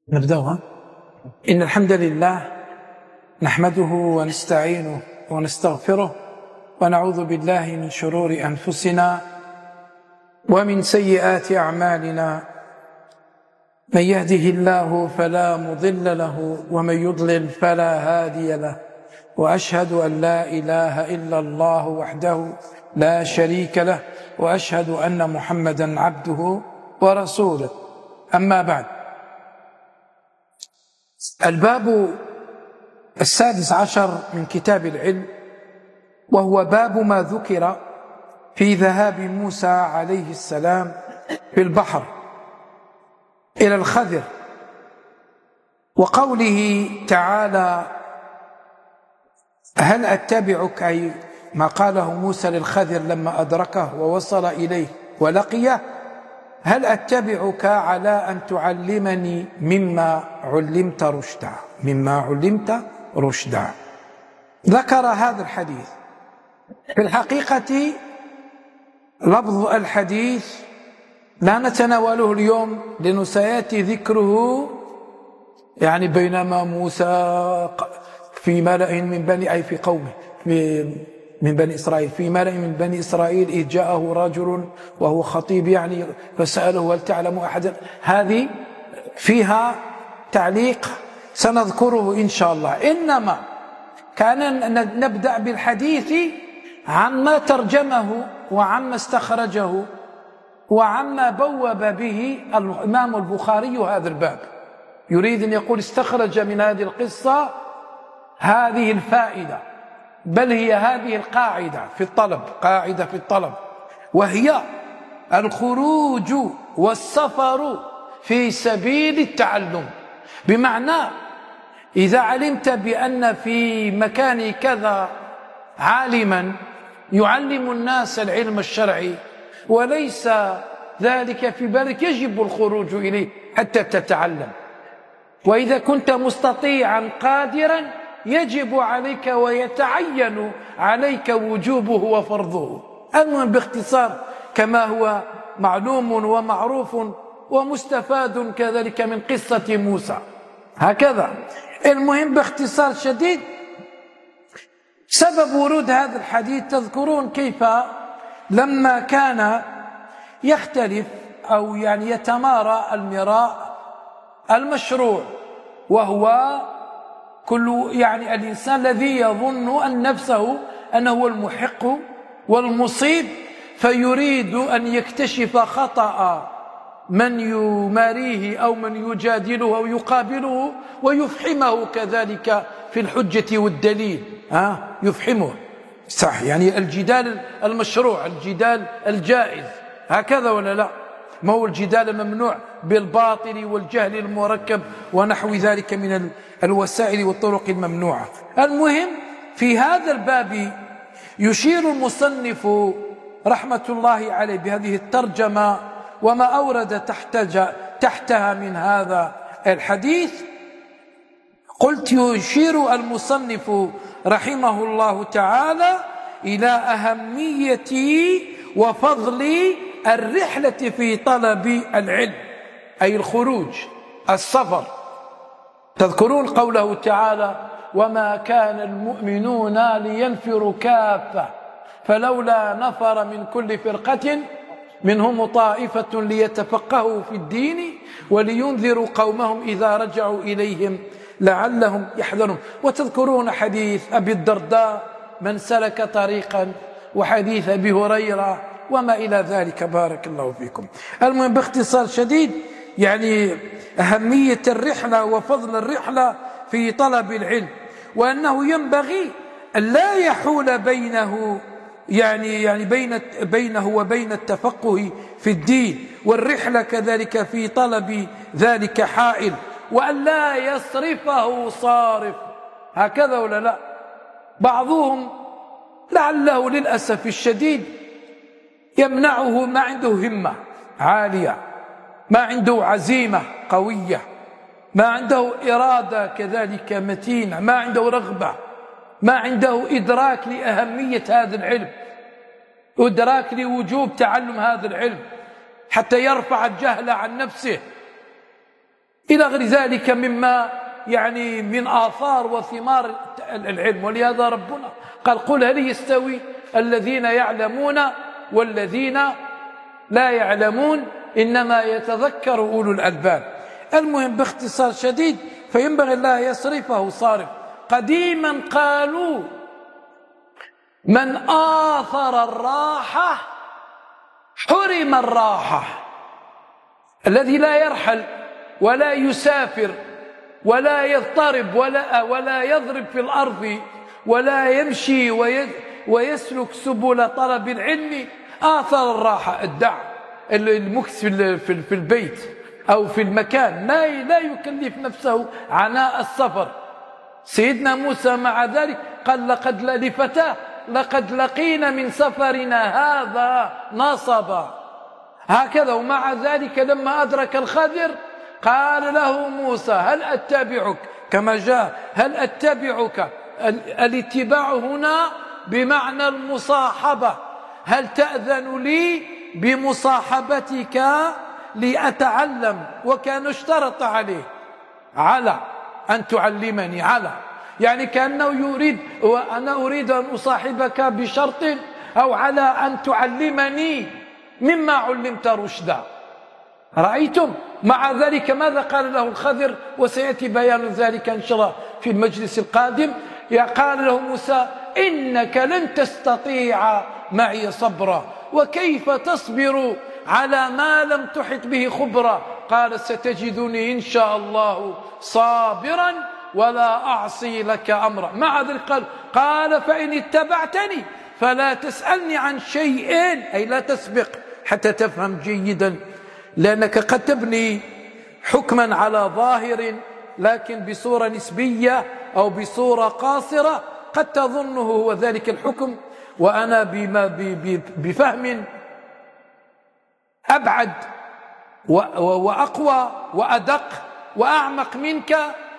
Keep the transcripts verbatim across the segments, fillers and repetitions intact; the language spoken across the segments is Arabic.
نبدأ. إن الحمد لله نحمده ونستعينه ونستغفره ونعوذ بالله من شرور أنفسنا ومن سيئات أعمالنا. من يهده الله فلا مضل له ومن يضلل فلا هادي له، وأشهد أن لا إله إلا الله وحده لا شريك له، وأشهد أن محمدا عبده ورسوله. أما بعد، الباب السادس عشر من كتاب العلم، وهو باب ما ذكر في ذهاب موسى عليه السلام في البحر إلى الخضر، وقوله تعالى: هل أتبعك، أي ما قاله موسى للخضر لما أدركه ووصل إليه ولقيه: هل أتبعك على أن تعلمني مما علمت رشدا مما علمت رشدا ذكر هذا الحديث. في الحقيقة لفظ الحديث لا نتناوله اليوم لأنه سيأتي ذكره، يعني بينما موسى في ملأ من بني أي في قومه من بني إسرائيل في ملأ من بني إسرائيل إذ جاءه رجل وهو خطيب، يعني فسأله: هل تعلم أحدا؟ هذه فيها تعليق سنذكره إن شاء الله. إنما كان نبدأ بالحديث عما ترجمه وعما استخرجه وعما بوب به الإمام البخاري هذا الباب. يريد أن يقول: استخرج من هذه القصة هذه الفائدة، بل هي هذه القاعدة في الطلب، قاعدة في الطلب، وهي الخروج والسفر في سبيل التعلم. بمعنى إذا علمت بأن في مكان كذا عالما يعلم الناس العلم الشرعي وليس ذلك في بالك، يجب الخروج إليه حتى تتعلم. وإذا كنت مستطيعا قادرا يجب عليك ويتعين عليك وجوبه وفرضه. المهم باختصار كما هو معلوم ومعروف ومستفاد كذلك من قصة موسى، هكذا. المهم باختصار شديد سبب ورود هذا الحديث. تذكرون كيف لما كان يختلف أو يعني يتمارى المراء المشروع، وهو كل يعني الإنسان الذي يظن أن نفسه أنه هو المحق والمصيب، فيريد أن يكتشف خطأ من يماريه أو من يجادله أو يقابله ويفحمه كذلك في الحجة والدليل. ها يفحمه، صح، يعني الجدال المشروع، الجدال الجائز، هكذا ولا لا؟ ما هو الجدال الممنوع بالباطل والجهل المركب ونحو ذلك من الوسائل والطرق الممنوعة. المهم في هذا الباب يشير المصنف رحمة الله عليه بهذه الترجمة وما أورد تحتها من هذا الحديث. قلت يشير المصنف رحمه الله تعالى إلى أهمية وفضل الرحلة في طلب العلم، أي الخروج، السفر. تذكرون قوله تعالى: وما كان المؤمنون لينفروا كافة فلولا نفر من كل فرقة منهم طائفة ليتفقهوا في الدين ولينذروا قومهم إذا رجعوا إليهم لعلهم يحذرون. وتذكرون حديث أبي الدرداء: من سلك طريقا، وحديث أبي هريرة وما إلى ذلك. بارك الله فيكم. المهم باختصار شديد يعني أهمية الرحلة وفضل الرحلة في طلب العلم، وأنه ينبغي أن لا يحول بينه يعني يعني بين بينه وبين التفقه في الدين والرحلة كذلك في طلب ذلك حائل، وأن لا يصرفه صارف، هكذا ولا لا؟ بعضهم لعله للأسف الشديد يمنعه ما عنده همة عالية، ما عنده عزيمة قوية، ما عنده إرادة كذلك متينة، ما عنده رغبة، ما عنده إدراك لأهمية هذا العلم، إدراك لوجوب تعلم هذا العلم حتى يرفع الجهل عن نفسه. إلى غير ذلك مما يعني من آثار وثمار العلم. ولهذا ربنا قال قل هل يستوي الذين يعلمون والذين لا يعلمون إنما يتذكر أولو الألباب. المهم باختصار شديد، فينبغي الله يصرفه صارف. قديما قالوا من آثر الراحة حرم الراحة. الذي لا يرحل ولا يسافر ولا يضطرب ولا, ولا يضرب في الأرض ولا يمشي ويسلك سبل طلب العلم آثر الراحة. الدع المكث في البيت أو في المكان لا يكلف نفسه عناء السفر. سيدنا موسى مع ذلك قال لقد لفتاه لقد لقينا من سفرنا هذا نصبا. هكذا. ومع ذلك لما أدرك الخضر قال له موسى هل أتبعك، كما جاء هل أتبعك. الاتباع هنا بمعنى المصاحبة. هل تأذن لي بمصاحبتك لأتعلم؟ وكان اشترط عليه على أن تعلمني، على يعني كأنه يريد وأنا أريد أن أصاحبك بشرط أو على أن تعلمني مما علمت رشدا. رأيتم؟ مع ذلك ماذا قال له الخضر؟ وسيأتي بيان ذلك إن شاء الله في المجلس القادم. قال له موسى إنك لن تستطيع معي صبرا، وكيف تصبر على ما لم تحط به خبرا؟ قال ستجدني إن شاء الله صابرا ولا أعصي لك أمرا. مع ذلك قال قال فإن اتبعتني فلا تسألني عن شيء، أي لا تسبق حتى تفهم جيدا، لأنك قد تبني حكما على ظاهر لكن بصورة نسبية أو بصورة قاصرة قد تظنه هو ذلك الحكم، وأنا بما بفهم أبعد وأقوى وأدق وأعمق منك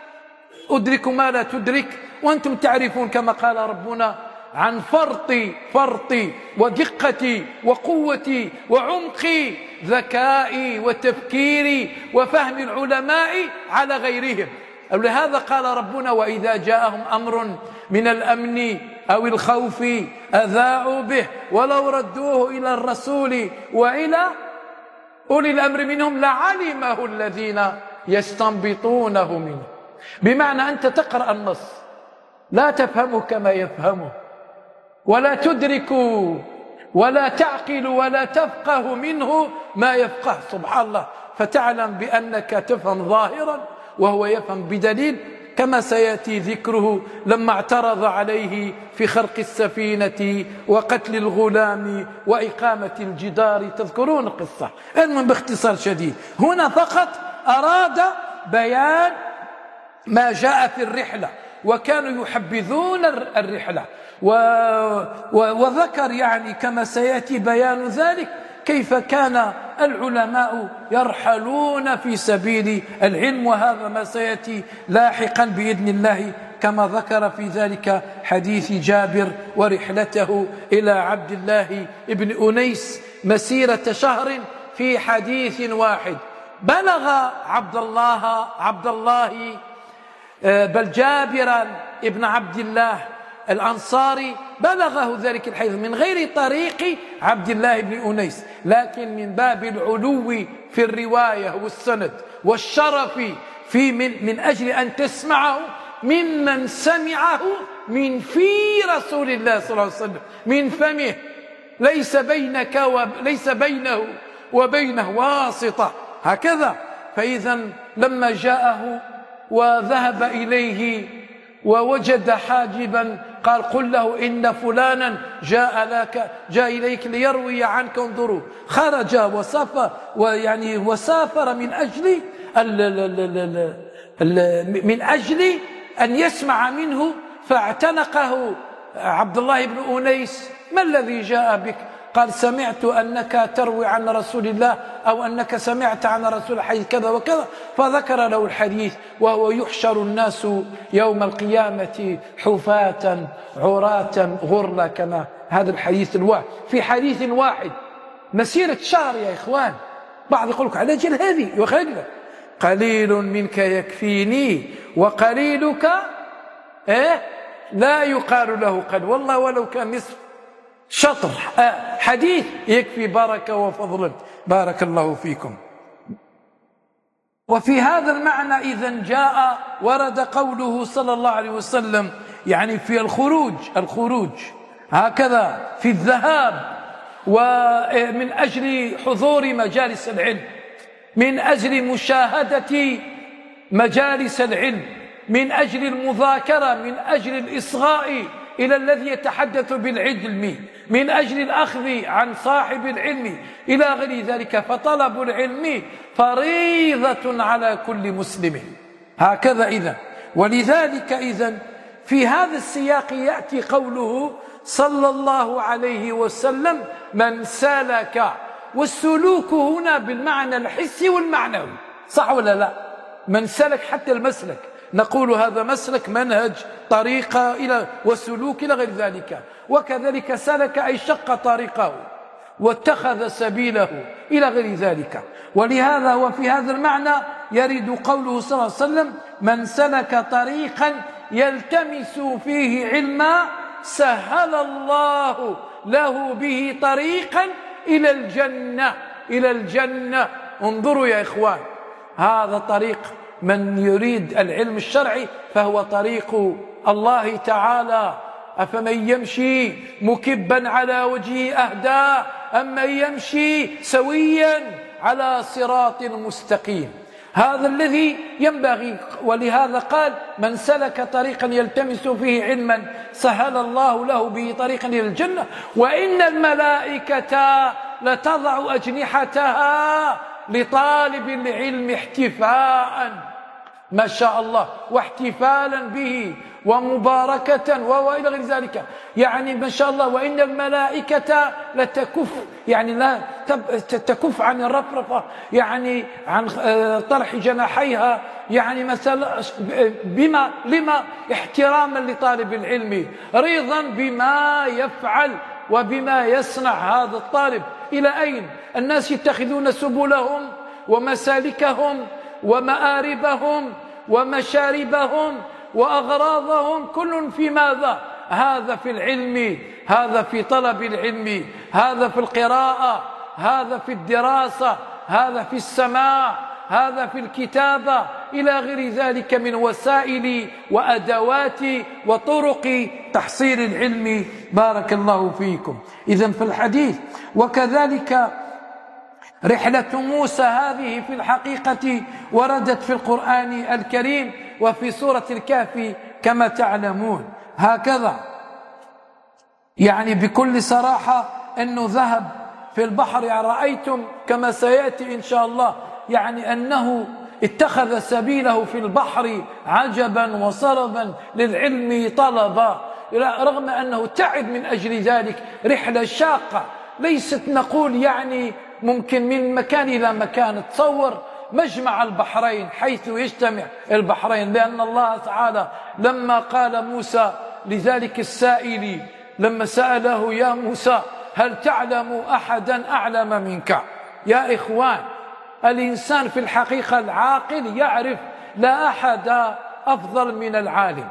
أدرك ما لا تدرك. وأنتم تعرفون كما قال ربنا عن فرطي فرطي ودقتي وقوتي وعمقي ذكائي وتفكيري وفهم العلماء على غيرهم. ولهذا قال ربنا وإذا جاءهم أمر من الأمن أو الخوف أذاعوا به ولو ردوه إلى الرسول وإلى أولي الأمر منهم لعلمه الذين يستنبطونه منه. بمعنى أنت تقرأ النص لا تفهمه كما يفهمه ولا تدرك ولا تعقل ولا تفقه منه ما يفقه، سبحان الله، فتعلم بأنك تفهم ظاهرا وهو يفهم بدليل، كما سيأتي ذكره لما اعترض عليه في خرق السفينة وقتل الغلام وإقامة الجدار. تذكرون القصة. المهم باختصار شديد هنا فقط أراد بيان ما جاء في الرحلة، وكانوا يحبذون الرحلة و... و... وذكر يعني كما سيأتي بيان ذلك كيف كان العلماء يرحلون في سبيل العلم، وهذا ما سيأتي لاحقا بإذن الله كما ذكر في ذلك حديث جابر ورحلته إلى عبد الله بن أنيس مسيرة شهر في حديث واحد. بلغ عبد الله عبد الله بل جابرا ابن عبد الله الأنصاري بلغه ذلك الحديث من غير طريق عبد الله بن أنيس، لكن من باب العلو في الرواية والسند والشرف في من, من أجل أن تسمعه ممن سمعه من في رسول الله صلى الله عليه وسلم، من فمه، ليس بينك وليس بينه وبينه واسطة. هكذا. فإذا لما جاءه وذهب إليه ووجد حاجبا قال قل له إن فلانا جاء لك جاء إليك ليروي عنك. انظروا، خرج وسافر ويعني وسافر من أجل من أجل أن يسمع منه، فاعتنقه عبد الله بن أنيس. ما الذي جاء بك؟ قال سمعت أنك تروي عن رسول الله أو أنك سمعت عن رسول الحديث كذا وكذا، فذكر له الحديث. وهو يحشر الناس يوم القيامة حفاة عراة غرلا، كما هذا الحديث الواحد في حديث واحد مسيرة شهر يا إخوان. بعض يقول لك على جل هذه يخلق قليل منك يكفيني وقليلك إيه لا يقال له قل، والله ولو كان نصف شطر حديث يكفي بركة وفضل. بارك الله فيكم. وفي هذا المعنى إذن جاء ورد قوله صلى الله عليه وسلم يعني في الخروج الخروج هكذا في الذهاب ومن أجل حضور مجالس العلم، من أجل مشاهدة مجالس العلم، من أجل المذاكرة، من أجل الإصغاء إلى الذي يتحدث بالعلم، من أجل الأخذ عن صاحب العلم إلى غير ذلك. فطلب العلم فريضة على كل مسلم. هكذا إذن. ولذلك إذن في هذا السياق يأتي قوله صلى الله عليه وسلم من سلك، والسلوك هنا بالمعنى الحسي والمعنوي، صح ولا لا؟ من سلك حتى المسلك، نقول هذا مسلك منهج طريقة إلى وسلوك إلى غير ذلك. وكذلك سلك أي شق طريقه واتخذ سبيله إلى غير ذلك. ولهذا وفي هذا المعنى يرد قوله صلى الله عليه وسلم من سلك طريقا يلتمس فيه علما سهل الله له به طريقا إلى الجنة. إلى الجنة. انظروا يا إخوان، هذا طريق من يريد العلم الشرعي فهو طريق الله تعالى. أفمن يمشي مكبا على وجهه أهدى أم من يمشي سويا على صراط مستقيم. هذا الذي ينبغي. ولهذا قال من سلك طريقا يلتمس فيه علما سهل الله له به طريقا إلى الجنة وإن الملائكة لتضع أجنحتها لطالب العلم احتفاء، ما شاء الله، واحتفالا به ومباركة وإلى غير ذلك. يعني ما شاء الله وإن الملائكة لتكف، يعني لا تكف عن الرفرفة، يعني عن طرح جناحيها، يعني مثلا بما لما احتراما لطالب العلم، رضا بما يفعل وبما يصنع هذا الطالب. إلى أين؟ الناس يتخذون سبلهم ومسالكهم ومآربهم ومشاربهم وأغراضهم كل في ماذا؟ هذا في العلم، هذا في طلب العلم، هذا في القراءة، هذا في الدراسة، هذا في السماع، هذا في الكتابة إلى غير ذلك من وسائل وأدوات وطرق تحصيل العلم. بارك الله فيكم. إذن في الحديث وكذلك رحلة موسى هذه في الحقيقة وردت في القرآن الكريم وفي سورة الكهف كما تعلمون. هكذا يعني بكل صراحة أنه ذهب في البحر، رأيتم كما سيأتي إن شاء الله، يعني أنه اتخذ سبيله في البحر عجبا وصربا للعلم طلبا، رغم أنه تعب من أجل ذلك. رحلة شاقة ليست نقول يعني ممكن من مكان إلى مكان. تصور مجمع البحرين حيث يجتمع البحرين، لأن الله تعالى لما قال موسى لذلك السائل لما سأله يا موسى هل تعلم أحدا أعلم منك؟ يا إخوان، الإنسان في الحقيقة العاقل يعرف لا أحد أفضل من العالم،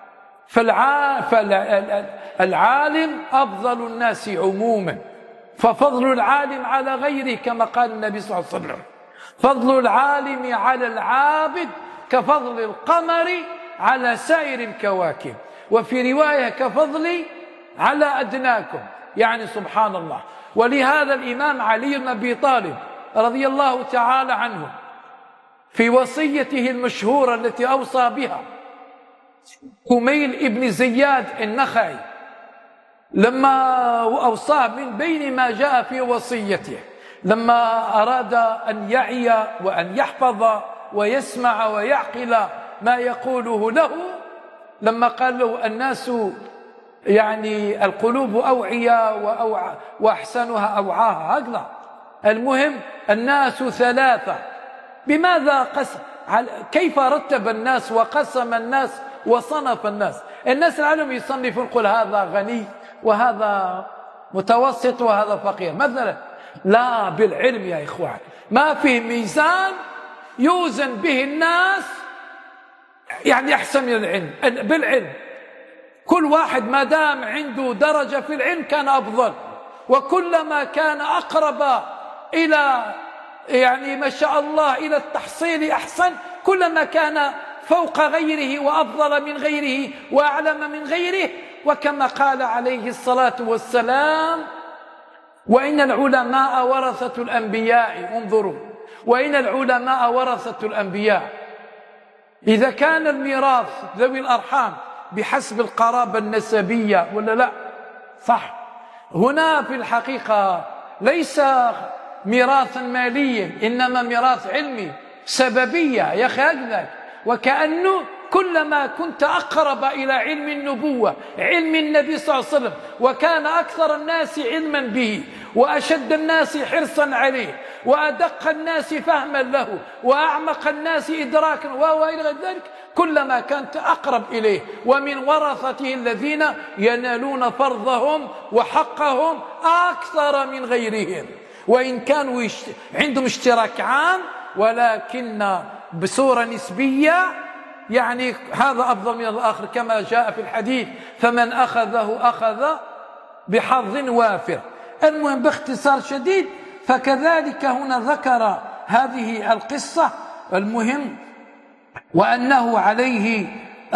فالعالم أفضل الناس عموما، ففضل العالم على غيره كما قال النبي صلى الله عليه وسلم فضل العالم على العابد كفضل القمر على سائر الكواكب، وفي رواية كفضلي على أدناكم، يعني سبحان الله. ولهذا الإمام علي بن أبي طالب رضي الله تعالى عنه في وصيته المشهورة التي أوصى بها كميل ابن زياد النخعي لما أوصاه من بين ما جاء في وصيته، لما أراد أن يعي وأن يحفظ ويسمع ويعقل ما يقوله له، لما قال له الناس يعني القلوب أوعية وأحسنها أوعاها، هكذا المهم الناس ثلاثة. بماذا قسم؟ كيف رتب الناس وقسم الناس وصنف الناس؟ الناس العالم يصنفون، يقول هذا غني وهذا متوسط وهذا فقير مثلا. لا، بالعلم يا إخوان ما في ميزان يوزن به الناس يعني أحسن من العلم. بالعلم كل واحد ما دام عنده درجة في العلم كان أفضل، وكلما كان أقرب إلى يعني ما شاء الله إلى التحصيل أحسن، كلما كان فوق غيره وأفضل من غيره وأعلم من غيره. وكما قال عليه الصلاة والسلام: وإن العلماء ورثة الأنبياء. انظروا، وإن العلماء ورثة الأنبياء. إذا كان الميراث ذوي الأرحام بحسب القرابة النسبية ولا لا؟ صح. هنا في الحقيقة ليس ميراثا ماليا، إنما ميراث علمي، سببية يا أخي هكذا. وكأنه كلما كنت أقرب إلى علم النبوة، علم النبي صلى الله عليه وسلم، وكان أكثر الناس علما به وأشد الناس حرصا عليه وأدق الناس فهما له وأعمق الناس إدراكا وإلى غير ذلك، كلما كنت أقرب إليه. ومن ورثته الذين ينالون فرضهم وحقهم أكثر من غيرهم، وإن كانوا عندهم اشتراك عام ولكن بصورة نسبية، يعني هذا أفضل من الآخر كما جاء في الحديث: فمن أخذه أخذ بحظ وافر. المهم باختصار شديد، فكذلك هنا ذكر هذه القصة المهم، وأنه عليه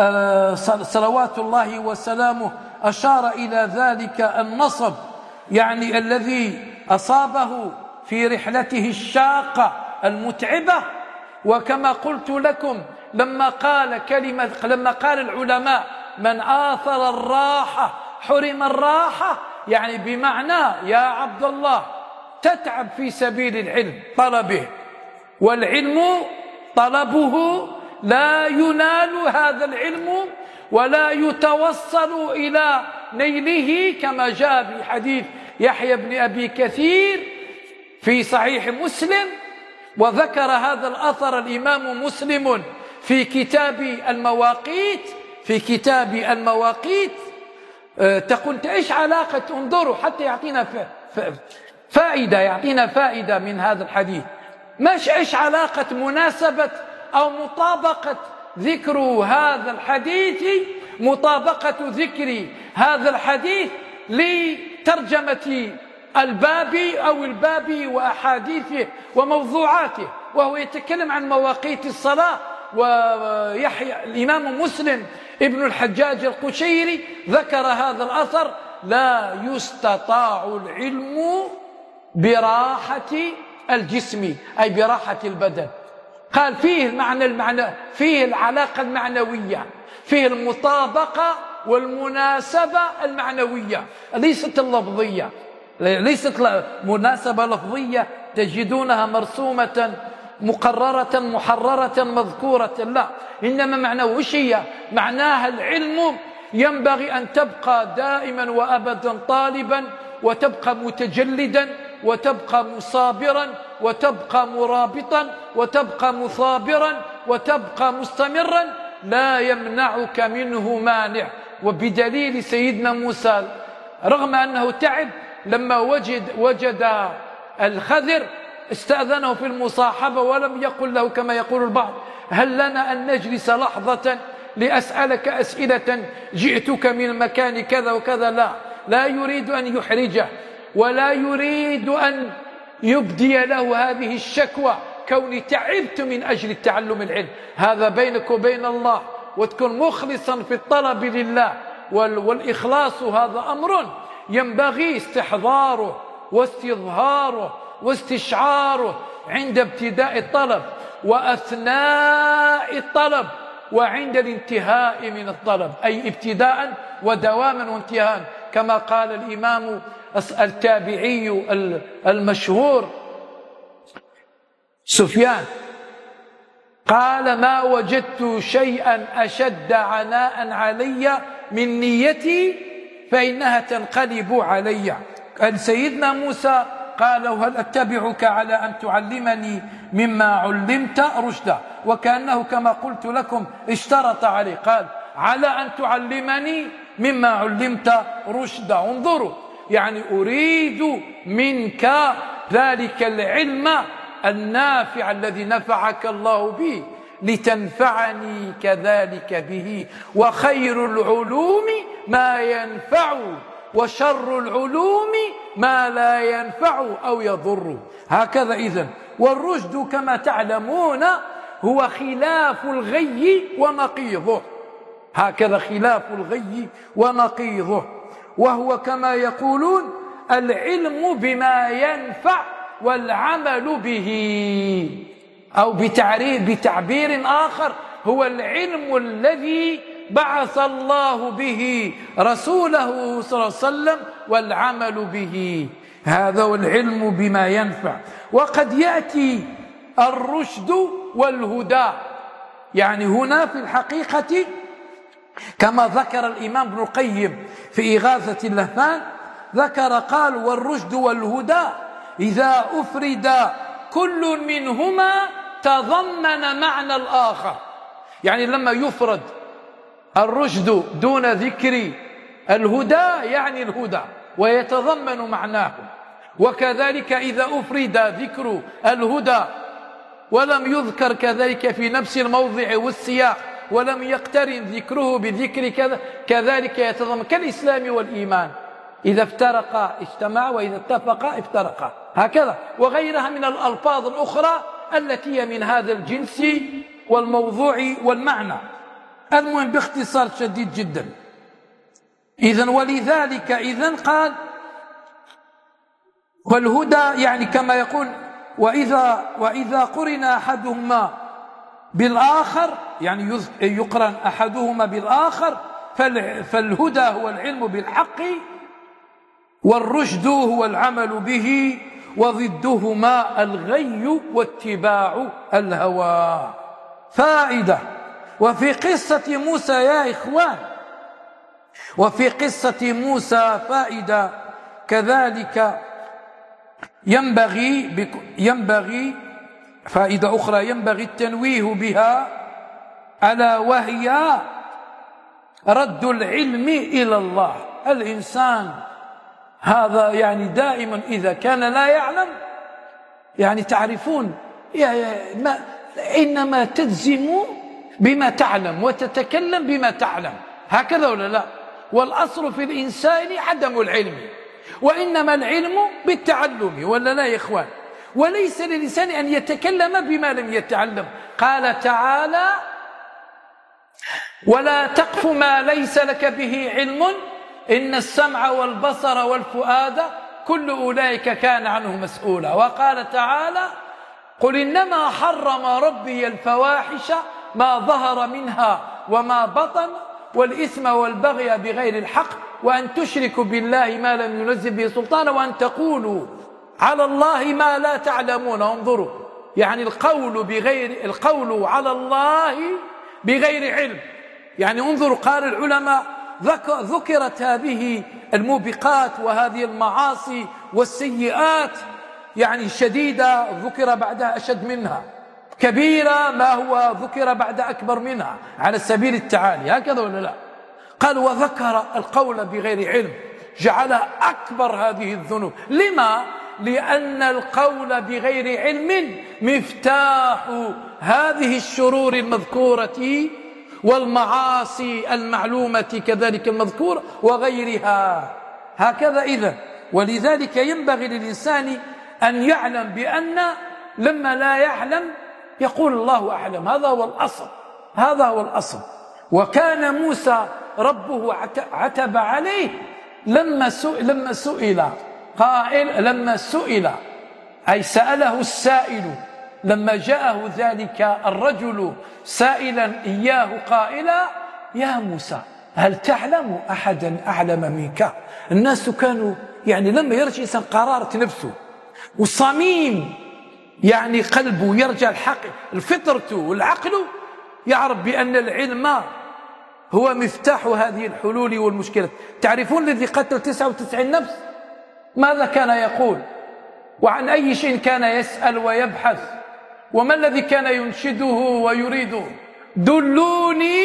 صلوات الله وسلامه أشار إلى ذلك النصب يعني الذي أصابه في رحلته الشاقة المتعبة. وكما قلت لكم لما قال كلمة لما قال العلماء: من آثر الراحة حرم الراحة، يعني بمعنى يا عبد الله تتعب في سبيل العلم طلبه، والعلم طلبه لا ينال هذا العلم ولا يتوصل إلى نيله، كما جاء في حديث يحيى بن أبي كثير في صحيح مسلم. وذكر هذا الأثر الإمام مسلم في كتاب المواقيت في كتاب المواقيت أه تقول إيش علاقة؟ انظروا حتى يعطينا فائدة يعطينا فائدة من هذا الحديث. مش إيش علاقة مناسبة أو مطابقة ذكر هذا الحديث مطابقة ذكر هذا الحديث لترجمة الباب أو الباب وأحاديثه وموضوعاته، وهو يتكلم عن مواقيت الصلاة. ويحيى الإمام مسلم ابن الحجاج القشيري ذكر هذا الأثر: لا يستطاع العلم براحة الجسم، أي براحة البدن. قال فيه المعنى المعنى فيه العلاقة المعنوية، فيه المطابقة والمناسبة المعنوية، ليست اللفظية، ليست مناسبة لفظية تجدونها مرسومة مقررة محررة مذكورة، لا، إنما معناه وش هي؟ معناها العلم ينبغي أن تبقى دائما وأبدا طالبا، وتبقى متجلدا، وتبقى مصابرا، وتبقى مرابطا، وتبقى مثابرا، وتبقى مستمرا، لا يمنعك منه مانع. وبدليل سيدنا موسى رغم أنه تعب لما وجد وجد الخضر استأذنه في المصاحبة، ولم يقل له كما يقول البعض: هل لنا أن نجلس لحظة لأسألك أسئلة، جئتك من مكان كذا وكذا. لا لا يريد أن يحرجه، ولا يريد أن يبدي له هذه الشكوى كوني تعبت من أجل التعلم العلم. هذا بينك وبين الله، وتكون مخلصا في الطلب لله، والإخلاص هذا أمر ينبغي استحضاره واستظهاره واستشعاره عند ابتداء الطلب وأثناء الطلب وعند الانتهاء من الطلب، أي ابتداء ودواما وانتهاء، كما قال الإمام التابعي المشهور سفيان قال: ما وجدت شيئا أشد عناء علي من نيتي فإنها تنقلب علي. قال سيدنا موسى قال: هل أتبعك على أن تعلمني مما علمت رشدا؟ وكأنه كما قلت لكم اشترط عليه، قال: على أن تعلمني مما علمت رشدا. انظروا، يعني أريد منك ذلك العلم النافع الذي نفعك الله به لتنفعني كذلك به، وخير العلوم ما ينفع وشر العلوم ما لا ينفع أو يضر. هكذا إذن. والرشد كما تعلمون هو خلاف الغي ونقيضه، هكذا خلاف الغي ونقيضه، وهو كما يقولون العلم بما ينفع والعمل به، أو بتعبير آخر هو العلم الذي بعث الله به رسوله صلى الله عليه وسلم والعمل به، هذا هو العلم بما ينفع. وقد يأتي الرشد والهدى، يعني هنا في الحقيقة كما ذكر الإمام ابن القيم في إغاثة اللهفان، ذكر قال والرشد والهدى إذا أفرد كل منهما تضمن معنى الآخر. يعني لما يفرد الرشد دون ذكر الهدى يعني الهدى ويتضمن معناه، وكذلك إذا أفرد ذكر الهدى ولم يذكر كذلك في نفس الموضع والسياق ولم يقترن ذكره بذكر كذا كذلك يتضمن، كالإسلام والإيمان إذا افترقا اجتمعا وإذا اتفقا افترقا، هكذا. وغيرها من الألفاظ الأخرى التي هي من هذا الجنس والموضوع والمعنى. المهم باختصار شديد جدا. إذن ولذلك إذن قال والهدى يعني كما يقول وإذا, وإذا قرن أحدهما بالآخر، يعني يقرن أحدهما بالآخر، فالهدى هو العلم بالحق والرشد هو العمل به، وضدهما الغي واتباع الهوى. فائدة. وفي قصة موسى يا إخوان، وفي قصة موسى فائدة كذلك ينبغي ينبغي فائدة أخرى ينبغي التنويه بها، ألا وهي رد العلم إلى الله. الإنسان هذا يعني دائما إذا كان لا يعلم، يعني تعرفون ما إنما تجزم بما تعلم وتتكلم بما تعلم، هكذا ولا لا؟ والأصل في الإنسان عدم العلم، وإنما العلم بالتعلم، ولا لا يا إخوان؟ وليس للإنسان أن يتكلم بما لم يتعلم. قال تعالى ولا تقف ما ليس لك به علم إن السمع والبصر والفؤاد كل أولئك كان عنه مسؤولا. وقال تعالى قل إنما حرم ربي الفواحش ما ظهر منها وما بطن والإثم والبغي بغير الحق وأن تشركوا بالله ما لم ينزل به سلطانا وأن تقولوا على الله ما لا تعلمون. انظروا، يعني القول بغير القول على الله بغير علم. يعني انظروا، قال العلماء ذكرت هذه الموبقات وهذه المعاصي والسيئات يعني شديدة ذكر بعدها أشد منها، كبيرة ما هو ذكر بعد أكبر منها على سبيل التعالي، هكذا ولا لا؟ قال وذكر القول بغير علم، جعلها أكبر هذه الذنوب. لما؟ لأن القول بغير علم مفتاح هذه الشرور المذكورة والمعاصي المعلومة كذلك المذكورة وغيرها، هكذا. إذن ولذلك ينبغي للإنسان أن يعلم بأن لما لا يعلم يقول الله أعلم، هذا هو الأصل، هذا هو الأصل. وكان موسى ربه عتب عليه لما سئل, لما سئل قائل لما سئل أي سأله السائل، لما جاءه ذلك الرجل سائلا إياه قائلا يا موسى هل تعلم أحدا أعلم منك؟ الناس كانوا يعني لما يرجع إنسان قرارة نفسه وصميم يعني قلبه يرجع الحق الفطرة والعقل، يعرف بأن العلم هو مفتاح هذه الحلول والمشكلات. تعرفون الذي قتل تسعة وتسعين نفس ماذا كان يقول؟ وعن أي شيء كان يسأل ويبحث؟ وما الذي كان ينشده ويريده؟ دلوني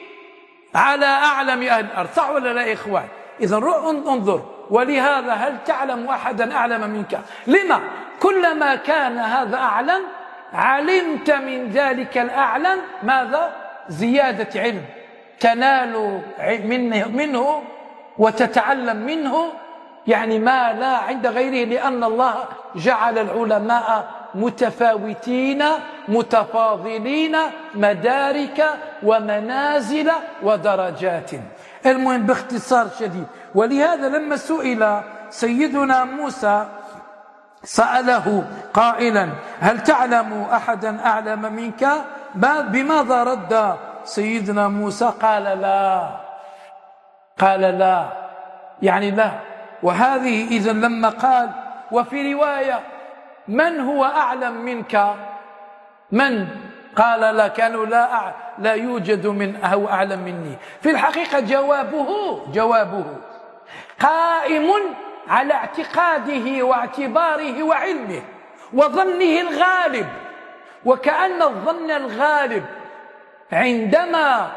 على أعلم أهل الأرض. صح ولا لا يا إخوان؟ إذن روح انظر. ولهذا هل تعلم أحدا أعلم منك؟ لما؟ كلما كان هذا أعلم علمت من ذلك الأعلم ماذا؟ زيادة علم، تنال منه, منه وتتعلم منه يعني ما لا عند غيره، لأن الله جعل العلماء متفاوتين متفاضلين مدارك ومنازل ودرجات. المهم باختصار شديد. ولهذا لما سئل سيدنا موسى سأله قائلا هل تعلم أحدا أعلم منك؟ بماذا رد سيدنا موسى؟ قال لا، قال لا، يعني لا. وهذه إذن لما قال وفي رواية من هو أعلم منك؟ من قال لا، كانوا لا لا يوجد من هو أعلم مني. في الحقيقة جوابه جوابه قائم على اعتقاده واعتباره وعلمه وظنه الغالب، وكأن الظن الغالب عندما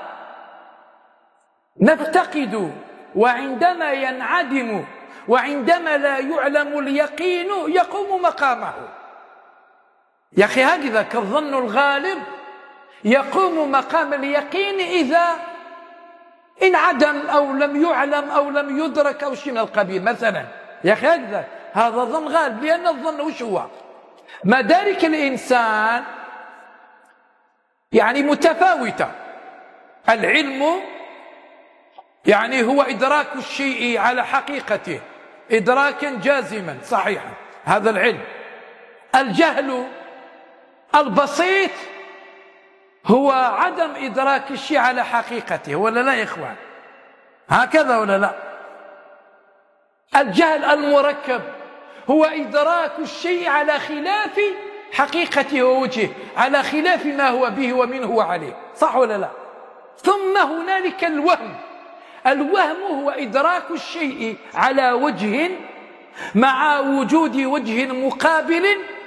نفتقد وعندما ينعدم وعندما لا يعلم اليقين يقوم مقامه. يا أخي هكذا كالظن الغالب يقوم مقام اليقين إذا انعدم أو لم يعلم أو لم يدرك أو شيء من القبيل مثلا. يا أخي هكذا هذا ظن غالب، لأن الظن وش هو؟ مدارك الإنسان يعني متفاوتة. العلم يعني هو إدراك الشيء على حقيقته إدراكا جازما صحيحا، هذا العلم. الجهل البسيط هو عدم إدراك الشيء على حقيقته، ولا لا يا إخوان؟ هكذا ولا لا؟ الجهل المركب هو إدراك الشيء على خلاف حقيقته ووجهه، على خلاف ما هو به ومنه وعليه، صح ولا لا؟ ثم هنالك الوهم. الوهم هو إدراك الشيء على وجه مع وجود وجه مقابل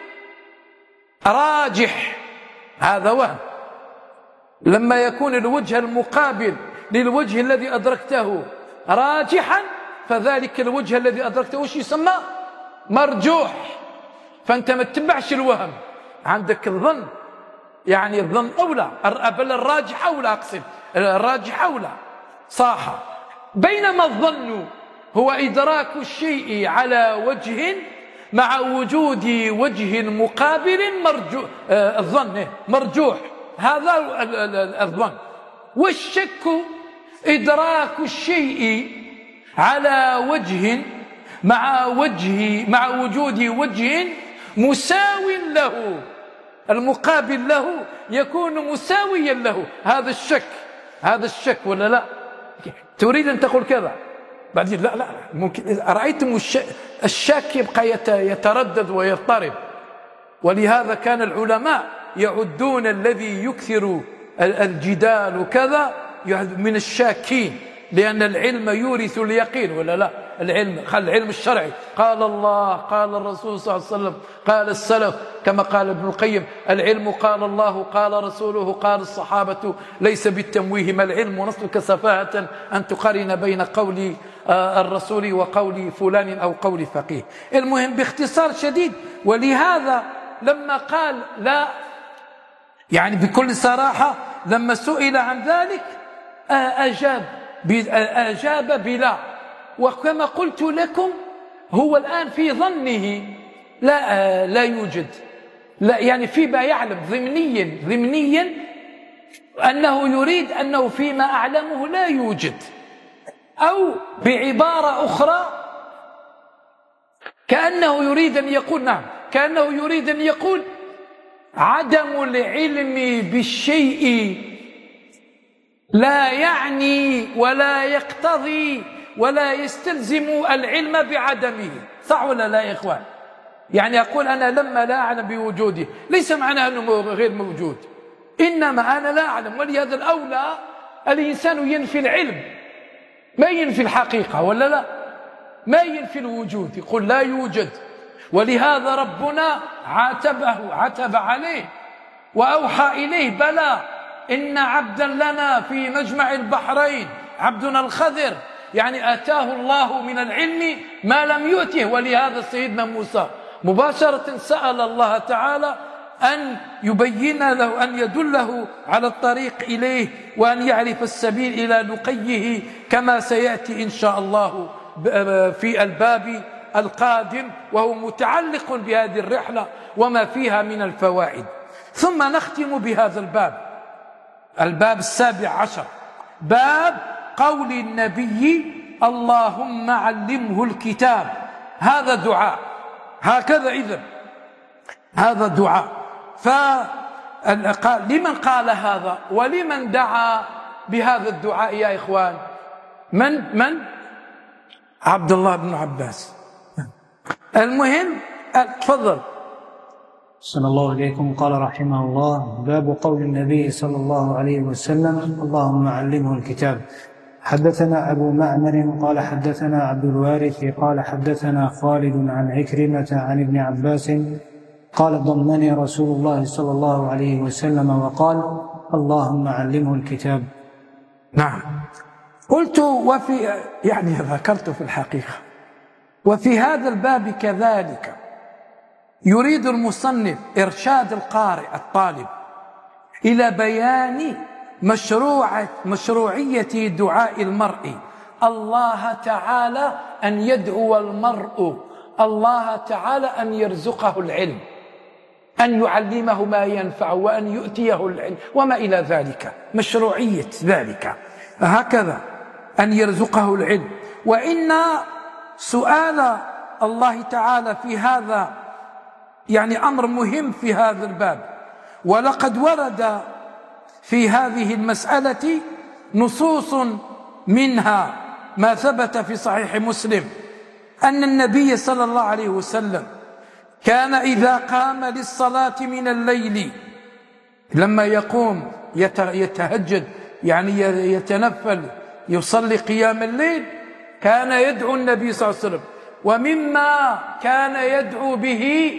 راجح، هذا وهم. لما يكون الوجه المقابل للوجه الذي أدركته راجحا فذلك الوجه الذي أدركته وش يسمى؟ مرجوح. فأنت ما تتبعش الوهم، عندك الظن، يعني الظن أولى، بل الراجح أولى، أقصد الراجح أولى صح. بينما الظن هو إدراك الشيء على وجه مع وجود وجه مقابل مرجوح. آه الظن مرجوح، هذا الظن. والشك إدراك الشيء على وجه مع وجه مع وجود وجه مساو له، المقابل له يكون مساويا له، هذا الشك. هذا الشك ولا لا؟ تريد أن تقول كذا بعدين لا لا ممكن. رأيتم الشك يبقى يتردد ويضطرب. ولهذا كان العلماء يعدون الذي يكثر الجدال وكذا من الشاكين، لأن العلم يورث اليقين ولا لا؟ العلم العلم الشرعي قال الله قال الرسول صلى الله عليه وسلم قال السلف، كما قال ابن القيم العلم قال الله قال رسوله قال الصحابة ليس بالتمويه، ما العلم نصلك سفاهة أن تقارن بين قول الرسول وقول فلان أو قول فقيه. المهم باختصار شديد. ولهذا لما قال لا، يعني بكل صراحة لما سئل عن ذلك أجاب أجاب بلا. وكما قلت لكم هو الآن في ظنه لا لا يوجد، لا يعني فيما يعلم ضمنيا ضمنيا أنه يريد أنه فيما أعلمه لا يوجد. أو بعبارة أخرى كأنه يريد أن يقول نعم كأنه يريد أن يقول عدم العلم بالشيء لا يعني ولا يقتضي ولا يستلزم العلم بعدمه، صح ولا لا يا إخوان؟ يعني أقول أنا لما لا أعلم بوجوده ليس معناه أنه غير موجود، إنما أنا لا أعلم. ولهذا الأولى الإنسان ينفي العلم، ما ينفي الحقيقة ولا لا؟ ما ينفي الوجود، يقول لا يوجد. ولهذا ربنا عاتبه عتب عليه وأوحى إليه بلى إن عبدا لنا في مجمع البحرين عبدنا الخضر، يعني آتاه الله من العلم ما لم يؤته. ولهذا سيدنا موسى مباشرة سأل الله تعالى أن يبين له، أن يدله على الطريق إليه، وأن يعرف السبيل إلى لقيه، كما سيأتي إن شاء الله في الباب القادم، وهو متعلق بهذه الرحلة وما فيها من الفوائد. ثم نختم بهذا الباب، الباب السابع عشر، باب قول النبي اللهم علمه الكتاب. هذا دعاء، هكذا إذن هذا دعاء. فلمن قال هذا ولمن دعا بهذا الدعاء يا إخوان؟ من من عبد الله بن عباس. المهم تفضل. صلى الله عليكم. قال رحمه الله: باب قول النبي صلى الله عليه وسلم اللهم علمه الكتاب. حدثنا أبو معمر قال حدثنا عبد الوارث قال حدثنا خالد عن عكرمة عن ابن عباس قال ضمنني رسول الله صلى الله عليه وسلم وقال اللهم علمه الكتاب. نعم، قلت وفي يعني ذكرت في الحقيقة وفي هذا الباب كذلك يريد المصنف إرشاد القارئ الطالب إلى بيان مشروع مشروعية دعاء المرء الله تعالى، أن يدعو المرء الله تعالى أن يرزقه العلم، أن يعلمه ما ينفع، وأن يؤتيه العلم وما إلى ذلك، مشروعية ذلك هكذا، أن يرزقه العلم. وإن سؤال الله تعالى في هذا يعني أمر مهم في هذا الباب. ولقد ورد في هذه المسألة نصوص، منها ما ثبت في صحيح مسلم أن النبي صلى الله عليه وسلم كان إذا قام للصلاة من الليل، لما يقوم يتهجد يعني يتنفل يصلي قيام الليل، كان يدعو النبي صلى الله عليه وسلم. ومما كان يدعو به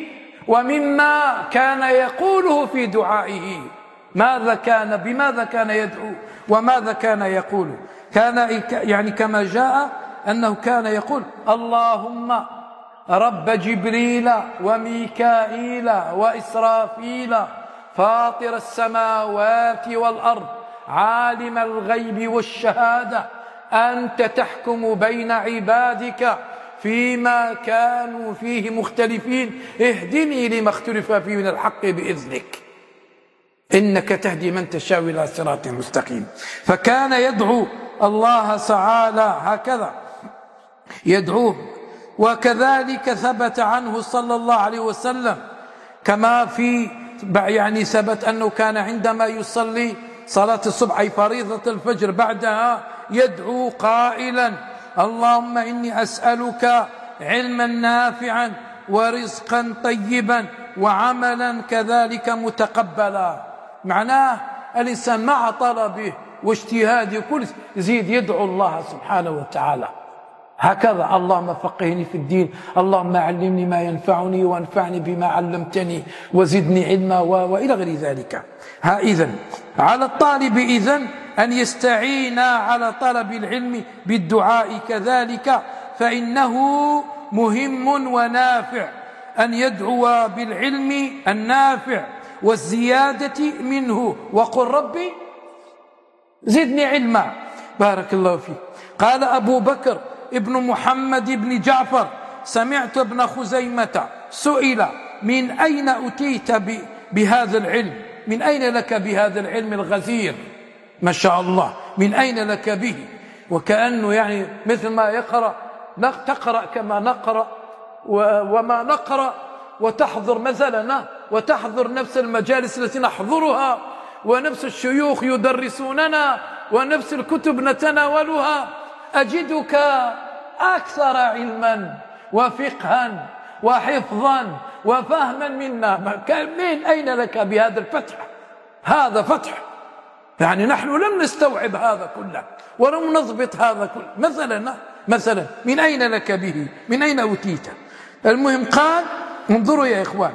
ومما كان يقوله في دعائه، ماذا كان بماذا كان يدعو وماذا كان يقول؟ كان يعني كما جاء أنه كان يقول اللهم رب جبريل وميكائيل وإسرافيل فاطر السماوات والأرض عالم الغيب والشهادة أنت تحكم بين عبادك فيما كانوا فيه مختلفين اهدني لما اختلف فيه من الحق بإذنك إنك تهدي من تشاء إلى صراط مستقيم. فكان يدعو الله تعالى هكذا يدعوه. وكذلك ثبت عنه صلى الله عليه وسلم كما في يعني ثبت أنه كان عندما يصلي صلاة الصبح أي فريضة الفجر بعدها يدعو قائلا اللهم إني أسألك علما نافعا ورزقا طيبا وعملا كذلك متقبلا. معناه الإنسان مع طلبه واجتهاده كل يزيد يدعو الله سبحانه وتعالى هكذا اللهم فقهني في الدين، اللهم علمني ما ينفعني وانفعني بما علمتني وزدني علما وإلى غير ذلك. ها إذن على الطالب إذن أن يستعين على طلب العلم بالدعاء كذلك، فإنه مهم ونافع أن يدعو بالعلم النافع والزيادة منه وقل ربي زدني علما. بارك الله فيك. قال أبو بكر ابن محمد بن جعفر سمعت ابن خزيمة سئل من أين أتيت بهذا العلم، من أين لك بهذا العلم الغزير ما شاء الله، من أين لك به؟ وكأنه يعني مثل ما يقرأ تقرأ كما نقرأ وما نقرأ وتحضر مثلا وتحضر نفس المجالس التي نحضرها ونفس الشيوخ يدرسوننا ونفس الكتب نتناولها. أجدك أكثر علما وفقها وحفظا وفهما منا. من أين لك بهذا الفتح؟ هذا فتح يعني نحن لم نستوعب هذا كله ولم نضبط هذا كله. مثلا مثلا من أين لك به؟ من أين أوتيت؟ المهم قال انظروا يا إخوان،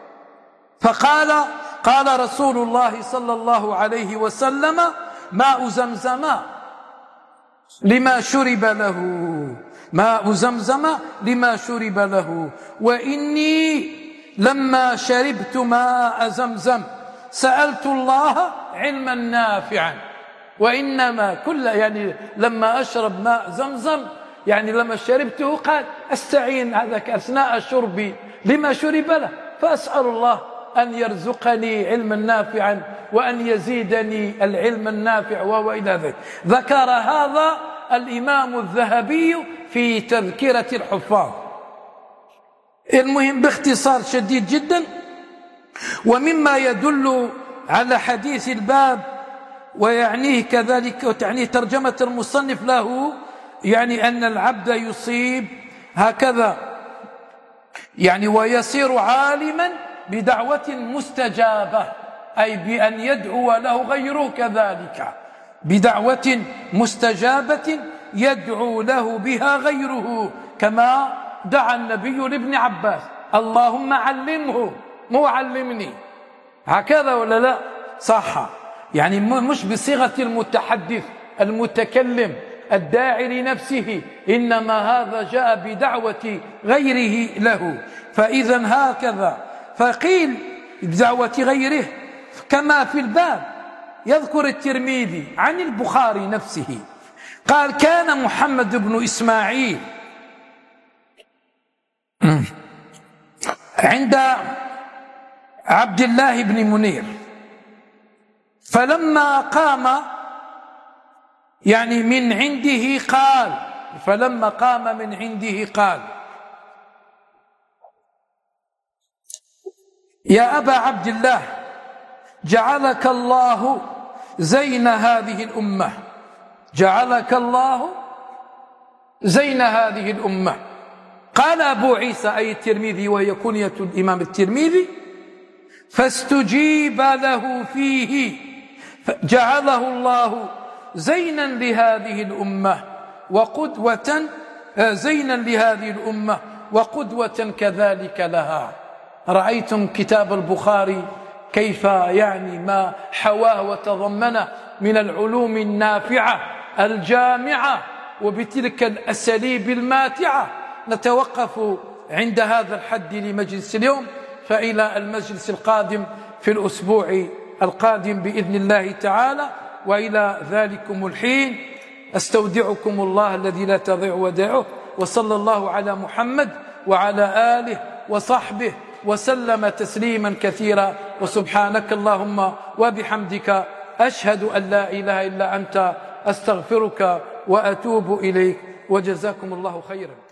فقال قال رسول الله صلى الله عليه وسلم ماء زمزم لما شرب له ماء زمزم لما شرب له. وإني لما شربت ماء زمزم سألت الله علما نافعا. وإنما كل يعني لما أشرب ماء زمزم يعني لما شربته قال أستعين هذا أثناء شربي لما شرب له، فأسأل الله أن يرزقني علما نافعا وأن يزيدني العلم النافع وهو إلى ذلك. ذكر هذا الإمام الذهبي في تذكرة الحفاظ. المهم باختصار شديد جدا، ومما يدل على حديث الباب ويعنيه كذلك وتعنيه ترجمة المصنف له، يعني أن العبد يصيب هكذا يعني ويصير عالما بدعوة مستجابة، أي بأن يدعو له غيره كذلك بدعوة مستجابة يدعو له بها غيره، كما دعا النبي لابن عباس اللهم علمه مو علمني، هكذا ولا لا؟ صح، يعني مش بصيغة المتحدث المتكلم الداعي لنفسه، إنما هذا جاء بدعوة غيره له. فإذا هكذا فقيل بدعوة غيره كما في الباب. يذكر الترمذي عن البخاري نفسه قال كان محمد بن إسماعيل عند عبد الله بن منير، فلما قام يعني من عنده قال فلما قام من عنده قال يا أبا عبد الله جعلك الله زين هذه الأمة، جعلك الله زين هذه الأمة. قال أبو عيسى أي الترمذي وهي كنية الإمام الترمذي فاستجيب له فيه جعله الله زينا لهذه الأمة وقدوة زينا لهذه الأمة وقدوة كذلك لها. رأيتم كتاب البخاري كيف يعني ما حواه وتضمنه من العلوم النافعة الجامعة وبتلك الأساليب الماتعة. نتوقف عند هذا الحد لمجلس اليوم، فإلى المجلس القادم في الأسبوع القادم بإذن الله تعالى، وإلى ذلكم الحين أستودعكم الله الذي لا تضيع ودائعه، وصلى الله على محمد وعلى آله وصحبه وسلم تسليما كثيرا. وسبحانك اللهم وبحمدك أشهد أن لا إله إلا أنت أستغفرك وأتوب إليك، وجزاكم الله خيرا.